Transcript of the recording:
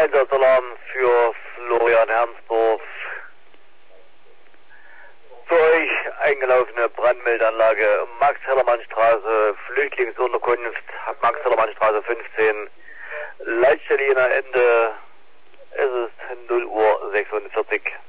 Einsatzalarm für Florian Hermsdorf. Für euch eingelaufene Brandmeldeanlage Max-Hellermann-Straße, Flüchtlingsunterkunft, Max-Hellermann-Straße 15, Leitstelle Jena Ende, es ist 0:46 Uhr.